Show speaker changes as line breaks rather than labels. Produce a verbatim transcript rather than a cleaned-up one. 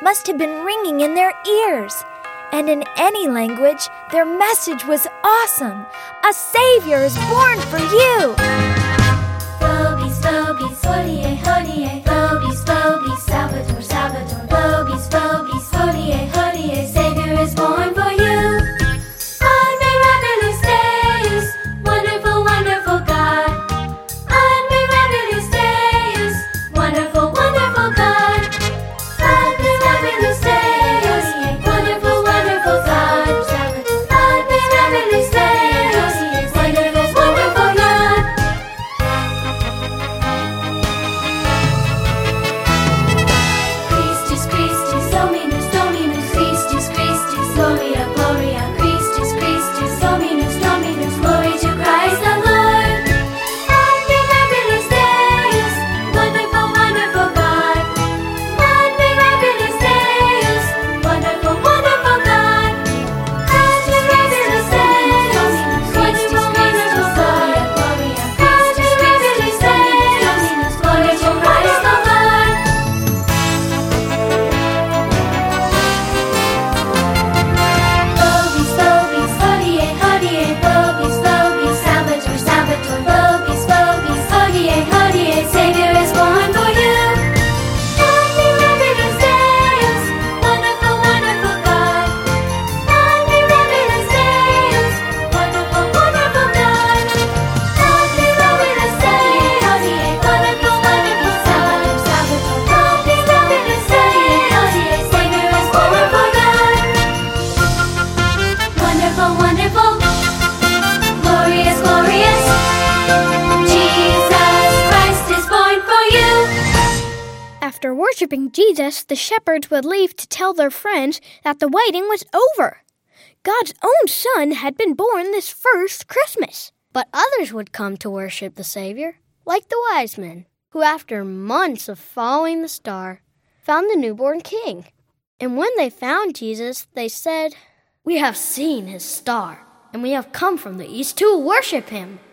must have been ringing in their ears. And in any language, their message was awesome. A Savior is born for you.
Vobis, vobis, hodie, hodie, vobis, vobis, Salvator, Salvator, vobis, vobis, hodie, hodie, Savior is born for you. Admirabilis Deus, wonderful, wonderful God. Admirabilis Deus, wonderful, wonderful God. Admirabilis Deus, wonderful, wonderful God. Admirabilis Deus, wonderful, wonderful God. Christus, Christus, Dominus, Dominus, Christus, Christus, Gloria, Gloria, Christus, Christus, Dominus, Dominus, glory to Christ the Lord. Admirabilis Deus, wonderful, wonderful God. Admirabilis Deus, wonderful, wonderful God. Admirabilis Deus, wonderful, wonderful God. Admirabilis Deus, glory to Christ the Lord. Vobis, vobis, hodie, hodie, vobis, vobis, Salvator, Salvator, vobis, vobis, hodie, hodie, Savior is born for you. Admirabilis Deus, wonderful, wonderful God. Admirabilis Deus, wonderful, wonderful God. Admirabilis Deus, wonderful, wonderful Salvator, Salvator, Admirabilis Deus, Savior is born for God. Wonderful, wonderful, glorious, glorious, Jesus Christ is born for you.
After worshiping Jesus, the shepherds would leave to tell their friends that the waiting was over. God's own Son had been born this first Christmas. But others would come to worship the Savior, like the wise men, who after months of following the star, found the newborn king. And when they found Jesus, they said, "We have seen his star, and we have come from the east to worship him."